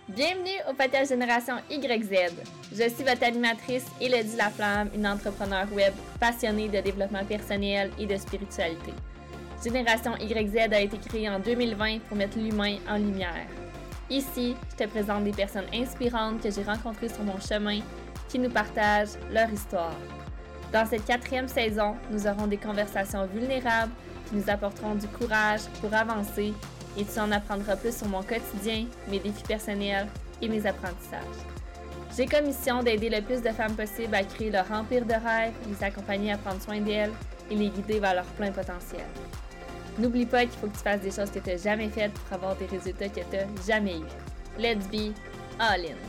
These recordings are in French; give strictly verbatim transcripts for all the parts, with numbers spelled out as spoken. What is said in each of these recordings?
Bienvenue au podcast Génération Y Z. Je suis votre animatrice Élodie Laflamme, une entrepreneure web passionnée de développement personnel et de spiritualité. Génération Y Z a été créée en deux mille vingt pour mettre l'humain en lumière. Ici, je te présente des personnes inspirantes que j'ai rencontrées sur mon chemin qui nous partagent leur histoire. Dans cette quatrième saison, nous aurons des conversations vulnérables qui nous apporteront du courage pour avancer et tu en apprendras plus sur mon quotidien, mes défis personnels et mes apprentissages. J'ai comme mission d'aider le plus de femmes possible à créer leur empire de rêve, les accompagner à prendre soin d'elles et les guider vers leur plein potentiel. N'oublie pas qu'il faut que tu fasses des choses que tu n'as jamais faites pour avoir des résultats que tu n'as jamais eus. Let's be all in!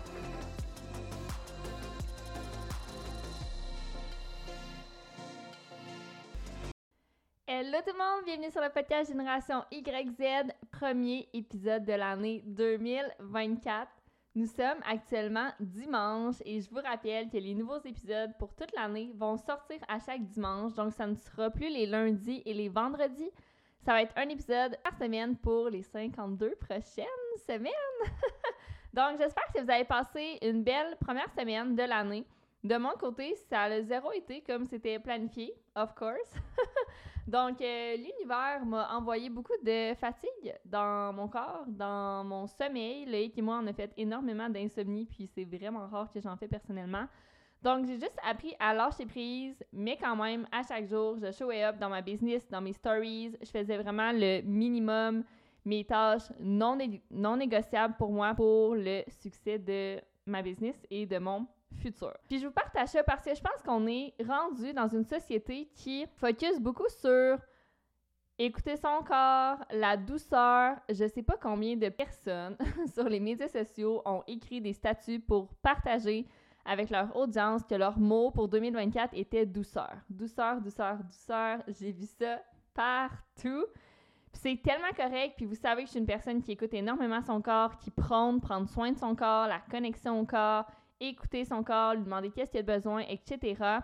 Hello tout le monde, bienvenue sur le podcast Génération Y Z, premier épisode de l'année deux mille vingt-quatre. Nous sommes actuellement dimanche et je vous rappelle que les nouveaux épisodes pour toute l'année vont sortir à chaque dimanche, donc ça ne sera plus les lundis et les vendredis. Ça va être un épisode par semaine pour les cinquante-deux prochaines semaines. Donc j'espère que vous avez passé une belle première semaine de l'année. De mon côté, ça a zéro été comme c'était planifié, of course. Donc, euh, l'univers m'a envoyé beaucoup de fatigue dans mon corps, dans mon sommeil. Loïc et moi, on a fait énormément d'insomnie, puis c'est vraiment rare que j'en fais personnellement. Donc, j'ai juste appris à lâcher prise, mais quand même, à chaque jour, je showais up dans ma business, dans mes stories. Je faisais vraiment le minimum, mes tâches non, né- non négociables pour moi, pour le succès de ma business et de mon futur. Puis je vous partage ça parce que je pense qu'on est rendu dans une société qui focus beaucoup sur écouter son corps, la douceur. Je sais pas combien de personnes sur les médias sociaux ont écrit des statuts pour partager avec leur audience que leur mot pour deux mille vingt-quatre était douceur. Douceur, douceur, douceur. J'ai vu ça partout. Puis c'est tellement correct, puis vous savez que je suis une personne qui écoute énormément son corps, qui prône prendre soin de son corps, la connexion au corps, écouter son corps, lui demander qu'est-ce qu'il a besoin, et cetera.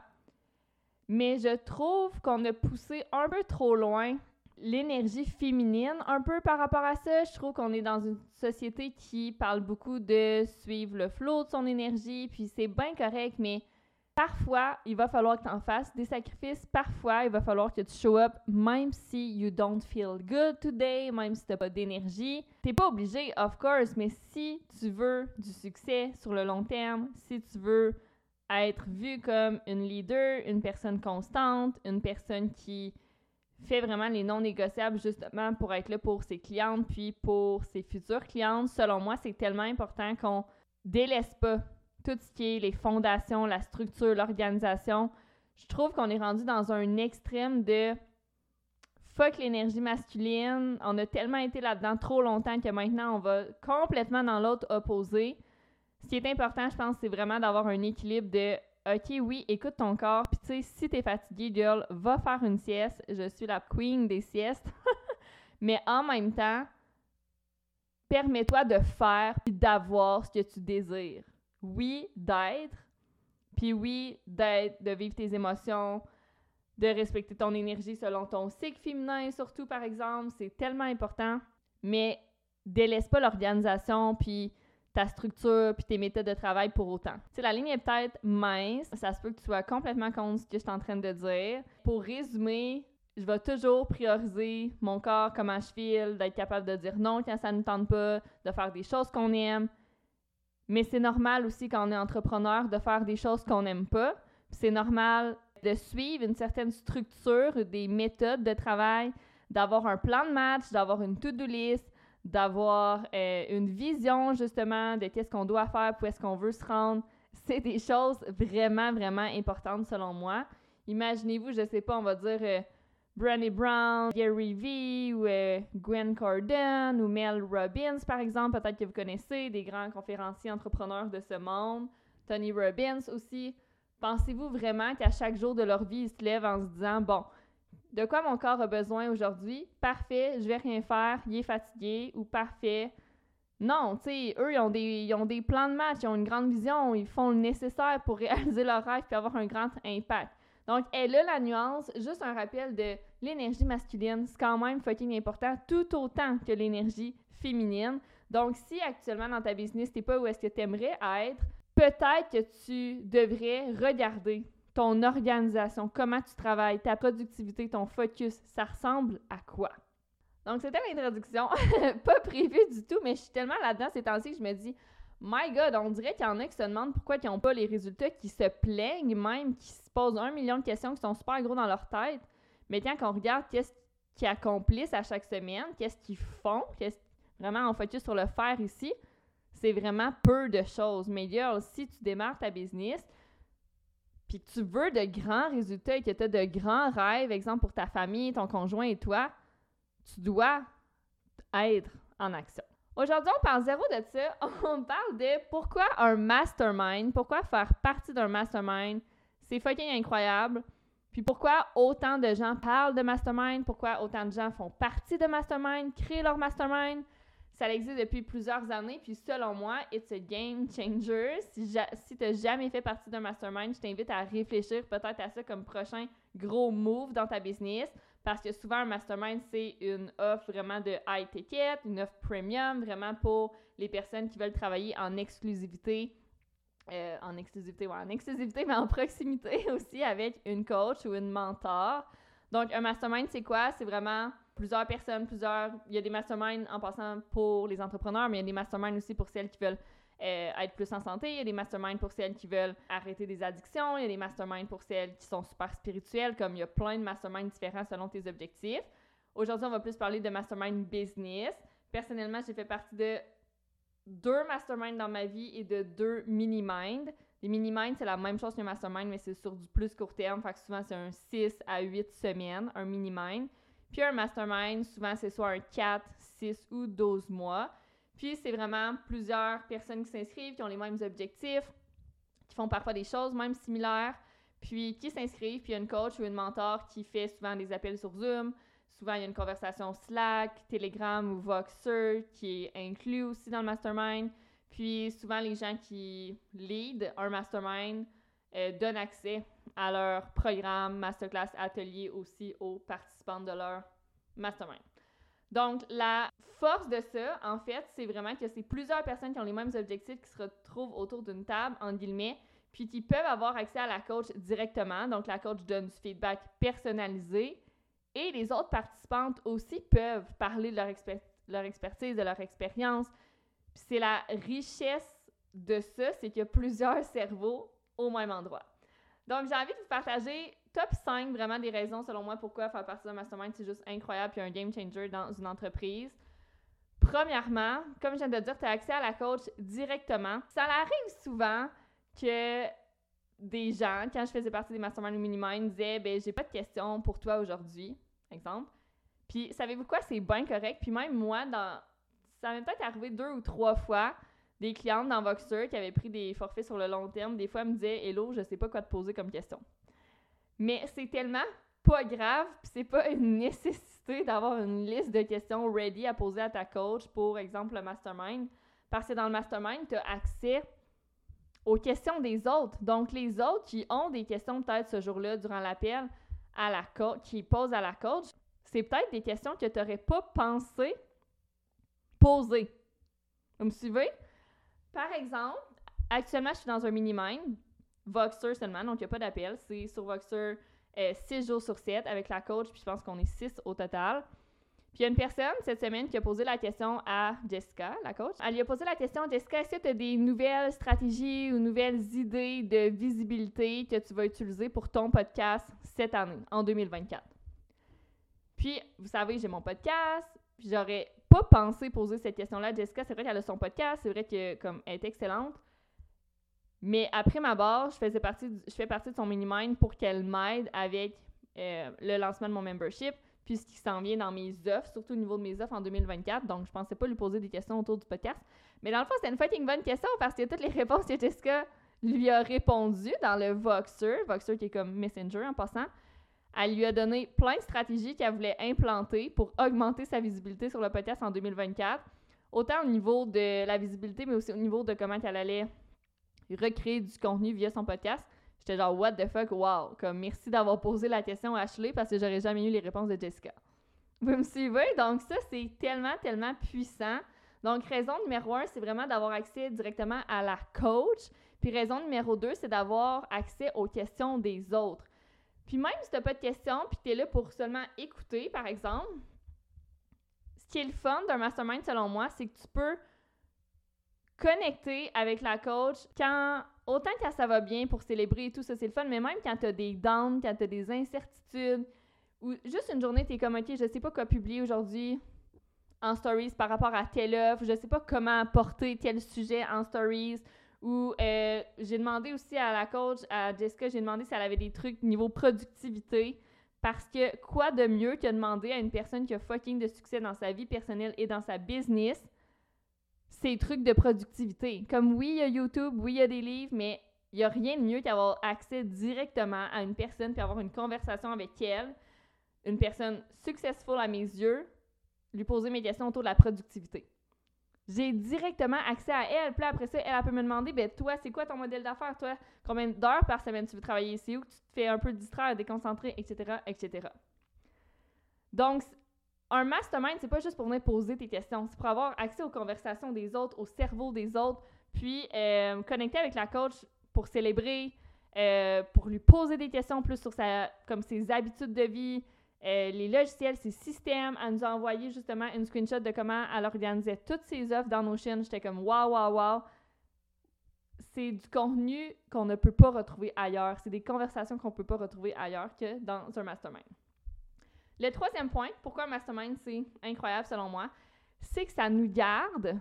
Mais je trouve qu'on a poussé un peu trop loin l'énergie féminine un peu par rapport à ça. Je trouve qu'on est dans une société qui parle beaucoup de suivre le flow de son énergie, puis c'est bien correct, mais parfois, il va falloir que tu en fasses des sacrifices. Parfois, il va falloir que tu show up même si you don't feel good today, même si tu n'as pas d'énergie. Tu n'es pas obligé, of course, mais si tu veux du succès sur le long terme, si tu veux être vue comme une leader, une personne constante, une personne qui fait vraiment les non négociables justement pour être là pour ses clientes puis pour ses futures clientes, selon moi, c'est tellement important qu'on délaisse pas tout ce qui est les fondations, la structure, l'organisation. Je trouve qu'on est rendu dans un extrême de fuck l'énergie masculine. On a tellement été là-dedans trop longtemps que maintenant, on va complètement dans l'autre opposé. Ce qui est important, je pense, c'est vraiment d'avoir un équilibre de OK, oui, écoute ton corps. Puis tu sais, si t'es fatigué, girl, va faire une sieste. Je suis la queen des siestes. Mais en même temps, permets-toi de faire et d'avoir ce que tu désires. Oui, d'être, puis oui, d'être, de vivre tes émotions, de respecter ton énergie selon ton cycle féminin, surtout, par exemple, c'est tellement important, mais délaisse pas l'organisation, puis ta structure, puis tes méthodes de travail pour autant. Tu sais, la ligne est peut-être mince, ça se peut que tu sois complètement contre ce que je suis en train de dire. Pour résumer, je vais toujours prioriser mon corps, comment je file, d'être capable de dire non quand ça ne nous tente pas, de faire des choses qu'on aime. Mais c'est normal aussi quand on est entrepreneur de faire des choses qu'on n'aime pas. Puis c'est normal de suivre une certaine structure, des méthodes de travail, d'avoir un plan de match, d'avoir une to-do list, d'avoir euh, une vision justement de qu'est-ce qu'on doit faire, où est-ce qu'on veut se rendre. C'est des choses vraiment, vraiment importantes selon moi. Imaginez-vous, je sais pas, on va dire euh, Brené Brown, Gary Vee ou euh, Gwen Cardone ou Mel Robbins, par exemple. Peut-être que vous connaissez des grands conférenciers entrepreneurs de ce monde. Tony Robbins aussi. Pensez-vous vraiment qu'à chaque jour de leur vie, ils se lèvent en se disant « Bon, de quoi mon corps a besoin aujourd'hui? Parfait, je vais rien faire, il est fatigué. » Ou « Parfait. » Non, tu sais, eux, ils ont, des, ils ont des plans de match, ils ont une grande vision, ils font le nécessaire pour réaliser leur rêve et avoir un grand impact. Donc, elle là la nuance, juste un rappel de l'énergie masculine, c'est quand même fucking important, tout autant que l'énergie féminine. Donc, si actuellement dans ta business, tu n'es pas où est-ce que tu aimerais être, peut-être que tu devrais regarder ton organisation, comment tu travailles, ta productivité, ton focus, ça ressemble à quoi? Donc, c'était l'introduction. Pas prévu du tout, mais je suis tellement là-dedans ces temps-ci que je me dis, my God, on dirait qu'il y en a qui se demandent pourquoi ils n'ont pas les résultats, qui se plaignent même, qui se posent un million de questions qui sont super gros dans leur tête. Mais quand on regarde qu'est-ce qu'ils accomplissent à chaque semaine, qu'est-ce qu'ils font, qu'est-ce... vraiment on focus sur le faire ici, c'est vraiment peu de choses. Mais girl, si tu démarres ta business, puis que tu veux de grands résultats et que tu as de grands rêves, exemple pour ta famille, ton conjoint et toi, tu dois être en action. Aujourd'hui, on parle zéro de ça. On parle de pourquoi un mastermind, pourquoi faire partie d'un mastermind, c'est fucking incroyable. Puis pourquoi autant de gens parlent de mastermind, pourquoi autant de gens font partie de mastermind, créent leur mastermind. Ça existe depuis plusieurs années, puis selon moi, it's a game changer. Si, ja- si tu n'as jamais fait partie d'un mastermind, je t'invite à réfléchir peut-être à ça comme prochain gros move dans ta business, parce que souvent, un mastermind, c'est une offre vraiment de high ticket, une offre premium, vraiment pour les personnes qui veulent travailler en exclusivité, euh, en exclusivité, ouais, en exclusivité, mais en proximité aussi avec une coach ou une mentor. Donc, un mastermind, c'est quoi? C'est vraiment plusieurs personnes, plusieurs... Il y a des masterminds en passant pour les entrepreneurs, mais il y a des masterminds aussi pour celles qui veulent euh, être plus en santé. Il y a des masterminds pour celles qui veulent arrêter des addictions. Il y a des masterminds pour celles qui sont super spirituelles, comme il y a plein de masterminds différents selon tes objectifs. Aujourd'hui, on va plus parler de mastermind business. Personnellement, j'ai fait partie de deux masterminds dans ma vie et de deux mini-minds. Les mini-minds, c'est la même chose qu'un mastermind, mais c'est sur du plus court terme. Fait que souvent, c'est un six à huit semaines, un mini-mind. Puis un mastermind, souvent, c'est soit un quatre, six ou douze mois. Puis c'est vraiment plusieurs personnes qui s'inscrivent, qui ont les mêmes objectifs, qui font parfois des choses même similaires, puis qui s'inscrivent, puis il y a une coach ou une mentor qui fait souvent des appels sur Zoom. Souvent, il y a une conversation Slack, Telegram ou Voxer qui est inclus aussi dans le mastermind. Puis souvent, les gens qui lead un mastermind euh, donnent accès à leur programme, masterclass, atelier aussi aux participants de leur mastermind. Donc, la force de ça, en fait, c'est vraiment que c'est plusieurs personnes qui ont les mêmes objectifs qui se retrouvent autour d'une table, en guillemets, puis qui peuvent avoir accès à la coach directement. Donc, la coach donne du feedback personnalisé et les autres participantes aussi peuvent parler de leur, exper- leur expertise, de leur expérience. Puis c'est la richesse de ça, c'est qu'il y a plusieurs cerveaux au même endroit. Donc, j'ai envie de vous partager top cinq vraiment des raisons, selon moi, pourquoi faire partie d'un mastermind, c'est juste incroyable puis un game changer dans une entreprise. Premièrement, comme je viens de dire, tu as accès à la coach directement. Ça arrive souvent que des gens, quand je faisais partie des masterminds ou mini-minds, disaient « ben j'ai pas de questions pour toi aujourd'hui », exemple. Puis, savez-vous quoi? C'est bien correct. Puis même moi, dans ça m'est peut-être arrivé deux ou trois fois, des clientes dans Voxer qui avaient pris des forfaits sur le long terme, des fois, elles me disaient « Hello, je sais pas quoi te poser comme question ». Mais c'est tellement pas grave, puis c'est pas une nécessité d'avoir une liste de questions ready à poser à ta coach pour, exemple, le mastermind, parce que dans le mastermind, tu as accès aux questions des autres. Donc, les autres qui ont des questions peut-être ce jour-là durant l'appel à la coach, qui posent à la coach, c'est peut-être des questions que tu n'aurais pas pensé poser. Vous me suivez? Par exemple, actuellement, je suis dans un mini-mind, Voxer seulement, donc il n'y a pas d'appel. C'est sur Voxer euh, six jours sur sept avec la coach, puis je pense qu'on est six au total. Puis il y a une personne cette semaine qui a posé la question à Jessica, la coach. Elle lui a posé la question, Jessica, est-ce que tu as des nouvelles stratégies ou nouvelles idées de visibilité que tu vas utiliser pour ton podcast cette année, en deux mille vingt-quatre? Puis, vous savez, j'ai mon podcast, puis j'aurais pas pensé poser cette question-là à Jessica. C'est vrai qu'elle a son podcast, c'est vrai qu'elle est excellente. Mais après ma barre, je faisais partie du, je fais partie de son mini-mind pour qu'elle m'aide avec euh, le lancement de mon membership, puis ce qui s'en vient dans mes offres, surtout au niveau de mes offres en deux mille vingt-quatre. Donc, je pensais pas lui poser des questions autour du podcast. Mais dans le fond, c'était une fucking bonne question parce que toutes les réponses que Jessica lui a répondu dans le Voxer, Voxer qui est comme Messenger en passant, elle lui a donné plein de stratégies qu'elle voulait implanter pour augmenter sa visibilité sur le podcast en deux mille vingt-quatre. Autant au niveau de la visibilité, mais aussi au niveau de comment elle allait recréer du contenu via son podcast. J'étais genre, what the fuck, wow. Comme, merci d'avoir posé la question à Ashley parce que j'aurais jamais eu les réponses de Jessica. Vous me suivez? Donc ça, c'est tellement, tellement puissant Donc, raison numéro un, c'est vraiment d'avoir accès directement à la coach. Puis raison numéro deux, c'est d'avoir accès aux questions des autres. Puis même si tu n'as pas de questions, puis tu es là pour seulement écouter, par exemple, ce qui est le fun d'un mastermind, selon moi, c'est que tu peux connecter avec la coach quand, autant quand ça va bien pour célébrer et tout ça, c'est le fun, mais même quand tu as des downs, quand tu as des incertitudes, ou juste une journée, tu es comme, OK, je sais pas quoi publier aujourd'hui en stories par rapport à telle offre, je sais pas comment apporter tel sujet en stories, ou euh, j'ai demandé aussi à la coach, à Jessica, j'ai demandé si elle avait des trucs niveau productivité, parce que quoi de mieux que demander à une personne qui a fucking de succès dans sa vie personnelle et dans sa business ces trucs de productivité. Comme oui, il y a YouTube, oui, il y a des livres, mais il n'y a rien de mieux qu'avoir accès directement à une personne puis avoir une conversation avec elle, une personne successful à mes yeux, lui poser mes questions autour de la productivité. J'ai directement accès à elle. Puis là, après ça, elle, elle peut me demander, ben toi, c'est quoi ton modèle d'affaires? Toi, combien d'heures par semaine tu veux travailler? C'est où que tu te fais un peu distraire, déconcentrer, et cetera, et cetera. Donc, un mastermind, c'est pas juste pour venir poser tes questions. C'est pour avoir accès aux conversations des autres, au cerveau des autres, puis euh, connecter avec la coach pour célébrer, euh, pour lui poser des questions plus sur sa, comme ses habitudes de vie, Euh, les logiciels, ses systèmes. Elle nous a envoyé justement une screenshot de comment elle organisait toutes ses offres dans Notion. J'étais comme wow, wow, wow. C'est du contenu qu'on ne peut pas retrouver ailleurs. C'est des conversations qu'on ne peut pas retrouver ailleurs que dans un mastermind. Le troisième point, pourquoi un mastermind c'est incroyable selon moi, c'est que ça nous garde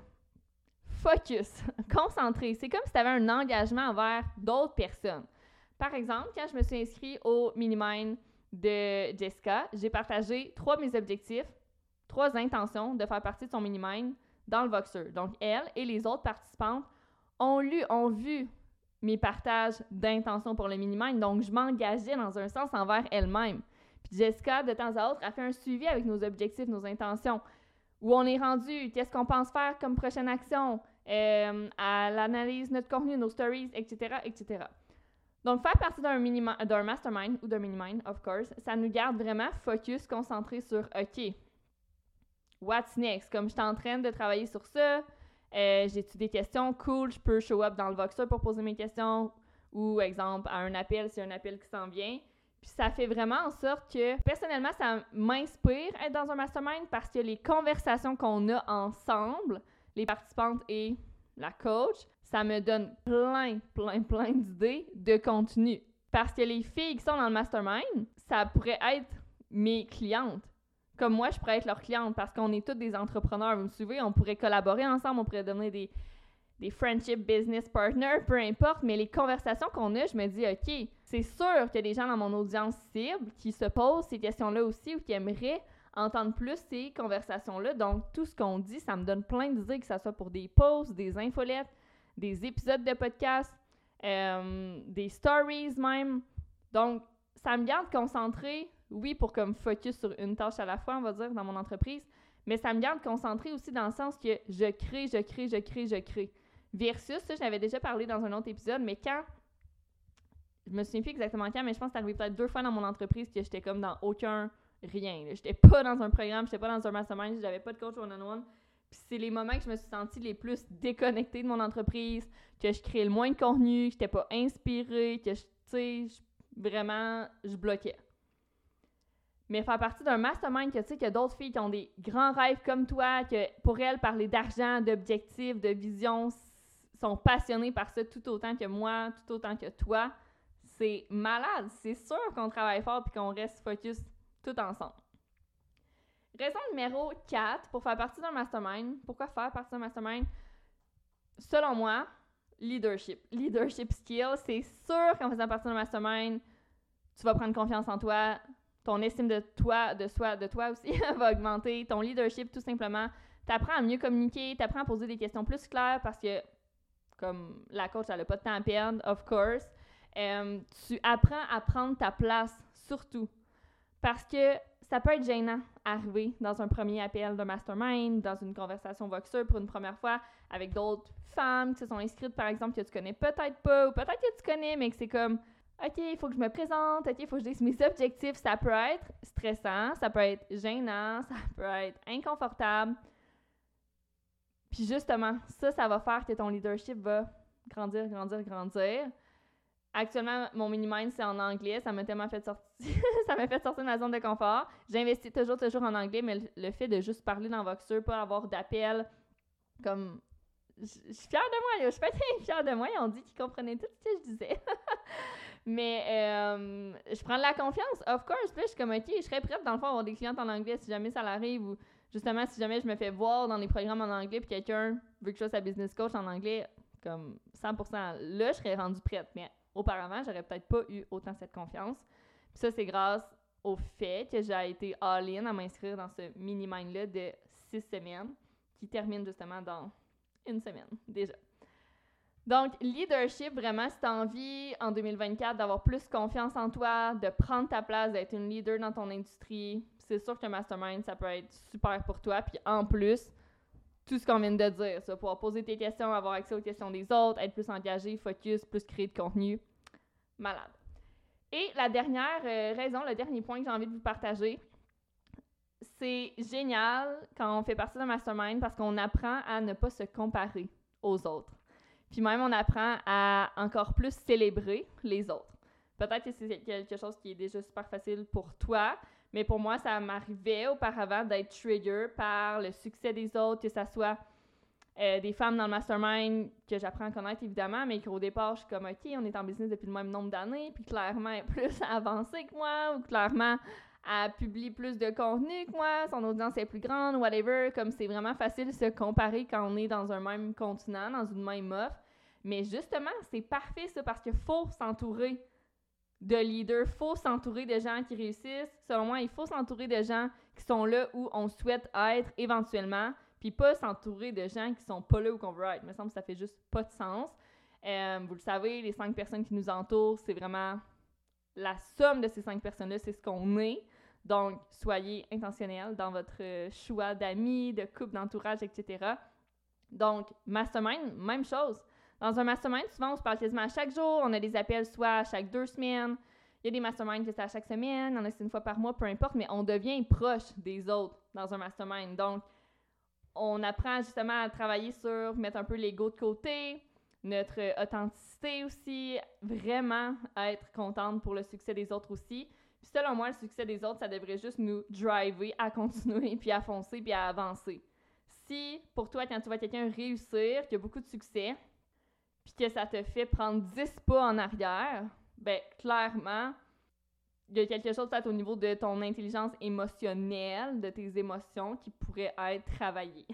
focus, concentré. C'est comme si tu avais un engagement envers d'autres personnes. Par exemple, quand je me suis inscrite au Minimind de Jessica, j'ai partagé trois de mes objectifs, trois intentions de faire partie de son Minimind dans le Voxer. Donc, elle et les autres participantes ont lu, ont vu mes partages d'intentions pour le Minimind. Donc, je m'engageais dans un sens envers elle-même. Puis Jessica, de temps à autre, a fait un suivi avec nos objectifs, nos intentions. Où on est rendu, qu'est-ce qu'on pense faire comme prochaine action, euh, à l'analyse de notre contenu, nos stories, et cetera, et cetera. Donc, faire partie d'un, minima- d'un mastermind ou d'un mini-mind, of course, ça nous garde vraiment focus, concentré sur « OK, what's next? » Comme je suis en train de travailler sur ça, euh, j'ai-tu des questions? Cool, je peux show up dans le Voxer pour poser mes questions ou, exemple, à un appel, s'il y a un appel qui s'en vient. Puis ça fait vraiment en sorte que, personnellement, ça m'inspire être dans un mastermind parce que les conversations qu'on a ensemble, les participantes et la coach, ça me donne plein, plein, plein d'idées de contenu. Parce que les filles qui sont dans le mastermind, ça pourrait être mes clientes. Comme moi, je pourrais être leur cliente parce qu'on est toutes des entrepreneurs. Vous me suivez? On pourrait collaborer ensemble, on pourrait devenir des, des friendship business partners, peu importe. Mais les conversations qu'on a, je me dis, OK, c'est sûr qu'il y a des gens dans mon audience cible qui se posent ces questions-là aussi ou qui aimeraient entendre plus ces conversations-là. Donc, tout ce qu'on dit, ça me donne plein d'idées, que ce soit pour des posts, des infolettes, des épisodes de podcast, euh, des stories même. Donc, ça me garde concentrée, oui, pour comme focus sur une tâche à la fois, on va dire, dans mon entreprise, mais ça me garde concentrée aussi dans le sens que je crée, je crée, je crée, je crée. Versus, ça, je l'avais déjà parlé dans un autre épisode, mais quand, je me souviens plus exactement quand, mais je pense que c'est arrivé peut-être deux fois dans mon entreprise que j'étais comme dans aucun rien. Là. J'étais pas dans un programme, j'étais pas dans un mastermind, j'avais pas de coach one-on-one. Puis c'est les moments que je me suis sentie les plus déconnectée de mon entreprise, que je créais le moins de contenu, que j'étais pas inspirée, que, tu sais, vraiment, je bloquais. Mais faire partie d'un mastermind, que tu sais, qu'il y a d'autres filles qui ont des grands rêves comme toi, que pour elles, parler d'argent, d'objectifs, de vision, sont passionnées par ça tout autant que moi, tout autant que toi, c'est malade. C'est sûr qu'on travaille fort et qu'on reste focus tout ensemble. Raison numéro quatre, pour faire partie d'un mastermind. Pourquoi faire partie d'un mastermind? Selon moi, leadership. Leadership skill, c'est sûr qu'en faisant partie d'un mastermind, tu vas prendre confiance en toi, ton estime de toi, de soi, de toi aussi va augmenter, ton leadership tout simplement. Tu apprends à mieux communiquer, tu apprends à poser des questions plus claires parce que, comme la coach, elle n'a pas de temps à perdre, of course. Euh, tu apprends à prendre ta place, surtout. Parce que ça peut être gênant arriver dans un premier appel de mastermind, dans une conversation Voxer pour une première fois avec d'autres femmes qui se sont inscrites, par exemple, que tu connais peut-être pas, ou peut-être que tu connais, mais que c'est comme OK, il faut que je me présente, OK, il faut que je dise mes objectifs. Ça peut être stressant, ça peut être gênant, ça peut être inconfortable. Puis justement, ça, ça va faire que ton leadership va grandir, grandir, grandir. Actuellement, mon mini-mind, c'est en anglais. Ça m'a tellement fait sortir ça m'a fait sortir de ma zone de confort. J'investis toujours, toujours en anglais, mais le, le fait de juste parler dans Voxer, pas avoir d'appel, comme... Je suis fière de moi, je suis pas très fière de moi. Ils ont dit qu'ils comprenaient tout ce que je disais. Mais euh, je prends de la confiance, of course. Puis là, je suis comme, OK, je serais prête, dans le fond, à avoir des clientes en anglais si jamais ça l'arrive ou justement, si jamais je me fais voir dans les programmes en anglais puis quelqu'un veut que je sois sa business coach en anglais, comme cent pour cent, là, je serais rendue prête. Mais auparavant, j'aurais peut-être pas eu autant cette confiance. Puis ça, c'est grâce au fait que j'ai été all-in à m'inscrire dans ce mini-mind-là de six semaines qui termine justement dans une semaine déjà. Donc, leadership, vraiment, si tu as envie en deux mille vingt-quatre d'avoir plus confiance en toi, de prendre ta place, d'être une leader dans ton industrie, c'est sûr que Mastermind, ça peut être super pour toi. Puis en plus, tout ce qu'on vient de dire, ça, pouvoir poser tes questions, avoir accès aux questions des autres, être plus engagé, focus, plus créer de contenu, malade. Et la dernière euh, raison, le dernier point que j'ai envie de vous partager, c'est génial quand on fait partie d'un mastermind parce qu'on apprend à ne pas se comparer aux autres. Puis même, on apprend à encore plus célébrer les autres. Peut-être que c'est quelque chose qui est déjà super facile pour toi, mais pour moi, ça m'arrivait auparavant d'être trigger par le succès des autres, que ce soit euh, des femmes dans le mastermind que j'apprends à connaître évidemment, mais qu'au départ, je suis comme, OK, on est en business depuis le même nombre d'années, puis clairement, elle est plus avancée que moi, ou clairement, elle publie plus de contenu que moi, son audience est plus grande, whatever. Comme c'est vraiment facile de se comparer quand on est dans un même continent, dans une même offre. Mais justement, c'est parfait ça, parce qu'il faut s'entourer de leaders, il faut s'entourer de gens qui réussissent. Selon moi, il faut s'entourer de gens qui sont là où on souhaite être éventuellement, puis pas s'entourer de gens qui sont pas là où on veut être. Il me semble que ça fait juste pas de sens. Euh, vous le savez, les cinq personnes qui nous entourent, c'est vraiment la somme de ces cinq personnes-là, c'est ce qu'on est. Donc, soyez intentionnels dans votre choix d'amis, de couple, d'entourage, et cetera. Donc, mastermind, même chose. Dans un mastermind, souvent, on se parle quasiment à chaque jour. On a des appels soit à chaque deux semaines. Il y a des masterminds que c'est à chaque semaine. Il y en a c'est une fois par mois, peu importe. Mais on devient proche des autres dans un mastermind. Donc, on apprend justement à travailler sur mettre un peu l'ego de côté, notre authenticité aussi, vraiment être contente pour le succès des autres aussi. Puis selon moi, le succès des autres, ça devrait juste nous driver à continuer, puis à foncer, puis à avancer. Si, pour toi, quand tu vois quelqu'un réussir, qui a beaucoup de succès, puis que ça te fait prendre dix pas en arrière, ben clairement, il y a quelque chose peut-être au niveau de ton intelligence émotionnelle, de tes émotions, qui pourrait être travaillé.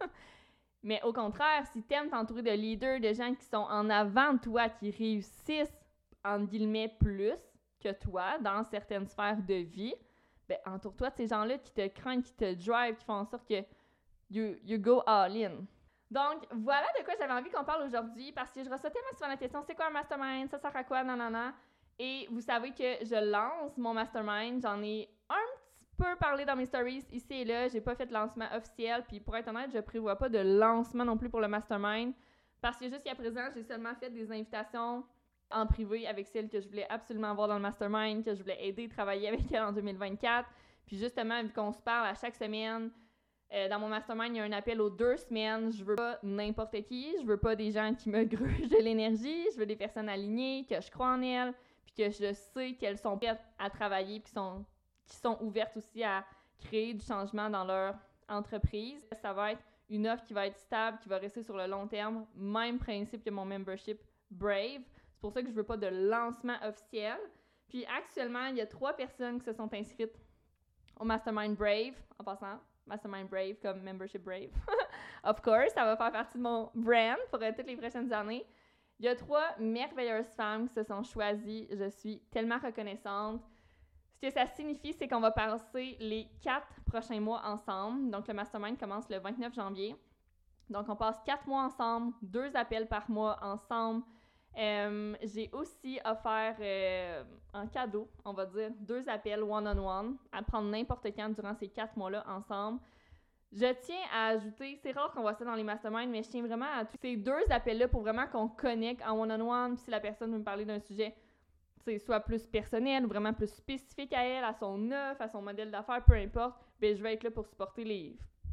Mais au contraire, si tu aimes t'entourer de leaders, de gens qui sont en avant de toi, qui réussissent, entre guillemets, plus que toi dans certaines sphères de vie, ben entoure-toi de ces gens-là qui te craignent, qui te drive, qui font en sorte que you, you go all in. Donc, voilà de quoi j'avais envie qu'on parle aujourd'hui, parce que je reçois tellement souvent la question, c'est quoi un mastermind, ça sert à quoi, nanana. Et vous savez que je lance mon mastermind, j'en ai un petit peu parlé dans mes stories ici et là, j'ai pas fait de lancement officiel, puis pour être honnête, je prévois pas de lancement non plus pour le mastermind, parce que jusqu'à présent, j'ai seulement fait des invitations en privé avec celles que je voulais absolument avoir dans le mastermind, que je voulais aider, travailler avec elle en deux mille vingt-quatre. Puis justement, vu qu'on se parle à chaque semaine, euh, dans mon mastermind, il y a un appel aux deux semaines. Je veux pas n'importe qui, je veux pas des gens qui me grugent de l'énergie, je veux des personnes alignées, que je crois en elles, puis que je sais qu'elles sont prêtes à travailler, puis qui sont, qui sont ouvertes aussi à créer du changement dans leur entreprise. Ça va être une offre qui va être stable, qui va rester sur le long terme. Même principe que mon membership Brave. C'est pour ça que je veux pas de lancement officiel. Puis actuellement, il y a trois personnes qui se sont inscrites au Mastermind Brave. En passant, Mastermind Brave comme Membership Brave. Of course, ça va faire partie de mon brand pour euh, toutes les prochaines années. Il y a trois merveilleuses femmes qui se sont choisies. Je suis tellement reconnaissante. Ce que ça signifie, c'est qu'on va passer les quatre prochains mois ensemble. Donc, le Mastermind commence le vingt-neuf janvier. Donc, on passe quatre mois ensemble, deux appels par mois ensemble. Euh, j'ai aussi offert euh, en cadeau, on va dire, deux appels one-on-one à prendre n'importe quand durant ces quatre mois-là ensemble. Je tiens à ajouter, c'est rare qu'on voit ça dans les masterminds, mais je tiens vraiment à tous ces deux appels-là pour vraiment qu'on connecte en one-on-one. Puis si la personne veut me parler d'un sujet, soit plus personnel ou vraiment plus spécifique à elle, à son offre, à son modèle d'affaires, peu importe, bien, je vais être là pour supporter les,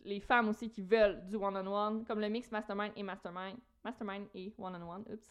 les femmes aussi qui veulent du one-on-one, comme le mix mastermind et mastermind. Mastermind et one-on-one, oups.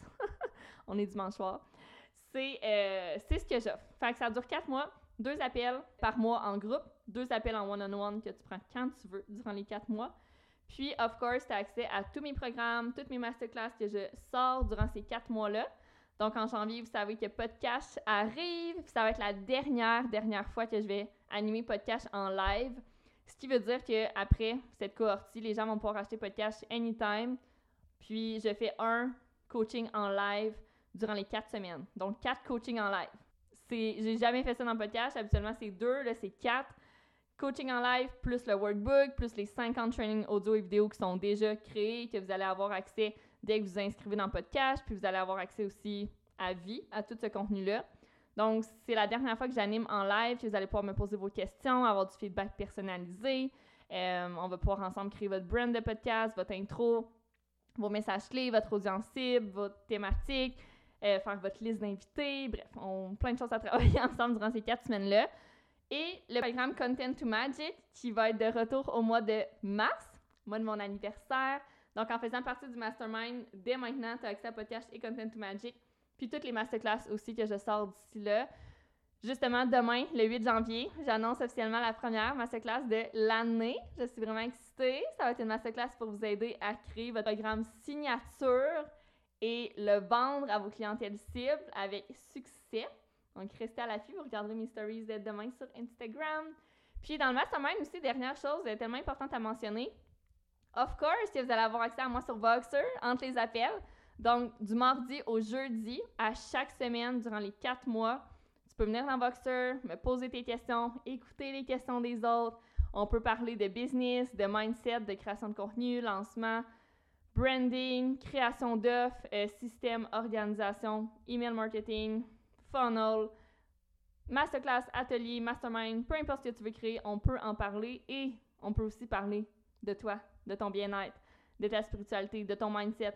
On est dimanche soir. C'est, euh, c'est ce que j'offre. Fait que ça dure quatre mois, deux appels par mois en groupe, deux appels en one-on-one que tu prends quand tu veux durant les quatre mois. Puis, of course, tu as accès à tous mes programmes, toutes mes masterclass que je sors durant ces quatre mois-là. Donc, en janvier, vous savez que Podcast arrive. Puis ça va être la dernière, dernière fois que je vais animer Podcast en live. Ce qui veut dire qu'après cette cohorte-ci, les gens vont pouvoir acheter Podcast anytime. Puis, je fais un coaching en live durant les quatre semaines. Donc, quatre coachings en live. C'est, j'ai jamais fait ça dans Podcast. Habituellement, c'est deux, là, c'est quatre. Coaching en live, plus le workbook, plus les cinquante trainings audio et vidéo qui sont déjà créés, que vous allez avoir accès dès que vous vous inscrivez dans Podcast, puis vous allez avoir accès aussi à vie, à tout ce contenu-là. Donc, c'est la dernière fois que j'anime en live, que vous allez pouvoir me poser vos questions, avoir du feedback personnalisé. Euh, on va pouvoir ensemble créer votre brand de podcast, votre intro, vos messages clés, votre audience cible, votre thématique, euh, faire votre liste d'invités. Bref, on a plein de choses à travailler ensemble durant ces quatre semaines-là. Et le programme Content to Magic qui va être de retour au mois de mars, mois de mon anniversaire. Donc, en faisant partie du Mastermind, dès maintenant, tu as accès à Podcast et Content to Magic. Puis toutes les masterclass aussi que je sors d'ici là. Justement, demain, le huit janvier, j'annonce officiellement la première masterclass de l'année. Je suis vraiment excitée. Ça va être une masterclass pour vous aider à créer votre programme signature et le vendre à vos clientèles cibles avec succès. Donc, restez à l'affût, vous regarderez mes stories de demain sur Instagram. Puis, dans le Mastermind aussi, dernière chose tellement importante à mentionner, of course, que vous allez avoir accès à moi sur Voxer entre les appels. Donc, du mardi au jeudi, à chaque semaine, durant les quatre mois, tu peux venir dans Voxer, me poser tes questions, écouter les questions des autres. On peut parler de business, de mindset, de création de contenu, lancement, branding, création d'offres, euh, système, organisation, email marketing, funnel, masterclass, atelier, mastermind, peu importe ce que tu veux créer, on peut en parler et on peut aussi parler de toi, de ton bien-être, de ta spiritualité, de ton mindset,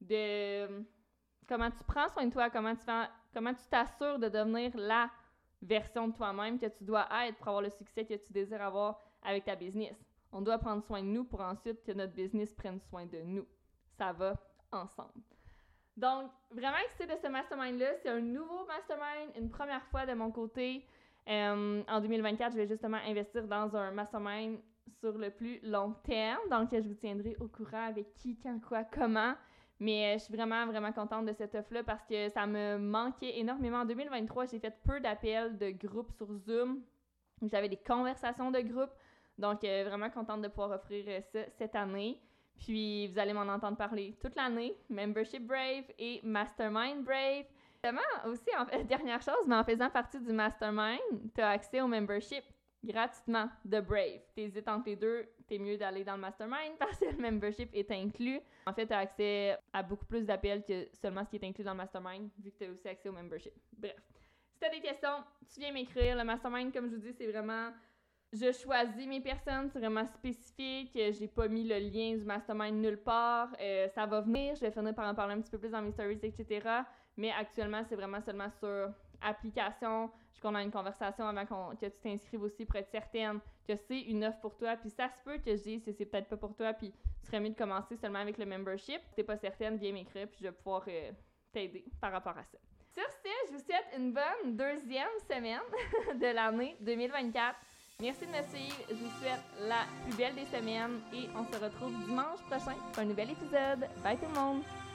de comment tu prends soin de toi, comment tu fais, comment tu t'assures de devenir la version de toi-même que tu dois être pour avoir le succès que tu désires avoir avec ta business. On doit prendre soin de nous pour ensuite que notre business prenne soin de nous. Ça va ensemble. Donc, vraiment excitée de ce mastermind-là. C'est un nouveau mastermind, une première fois de mon côté. Euh, en deux mille vingt-quatre, je vais justement investir dans un mastermind sur le plus long terme. Donc, je vous tiendrai au courant avec qui, quand, quoi, comment. Mais euh, je suis vraiment, vraiment contente de cette offre-là parce que ça me manquait énormément. En deux mille vingt-trois, j'ai fait peu d'appels de groupe sur Zoom. J'avais des conversations de groupe. Donc, euh, vraiment contente de pouvoir offrir euh, ça cette année. Puis, vous allez m'en entendre parler toute l'année. Membership Brave et Mastermind Brave. Justement, aussi, en fait, dernière chose, mais en faisant partie du Mastermind, tu as accès au membership gratuitement de Brave. Tu hésites entre les deux, t'es mieux d'aller dans le Mastermind parce que le membership est inclus. En fait, tu as accès à beaucoup plus d'appels que seulement ce qui est inclus dans le Mastermind, vu que tu as aussi accès au membership. Bref, si tu as des questions, tu viens m'écrire. Le Mastermind, comme je vous dis, c'est vraiment... Je choisis mes personnes, c'est vraiment spécifique. J'ai pas mis le lien du Mastermind nulle part. Euh, ça va venir, je vais finir par en parler un petit peu plus dans mes stories, et cetera. Mais actuellement, c'est vraiment seulement sur application. Je qu'on a une conversation avant qu'on, que tu t'inscrives aussi pour être certaine que c'est une offre pour toi. Puis ça se peut que je dise que c'est peut-être pas pour toi, puis tu serais mieux de commencer seulement avec le membership. Si t'es pas certaine, viens m'écrire, puis je vais pouvoir euh, t'aider par rapport à ça. Sur ce, je vous souhaite une bonne deuxième semaine de l'année deux mille vingt-quatre. Merci de me suivre. Je vous souhaite la plus belle des semaines et on se retrouve dimanche prochain pour un nouvel épisode. Bye tout le monde!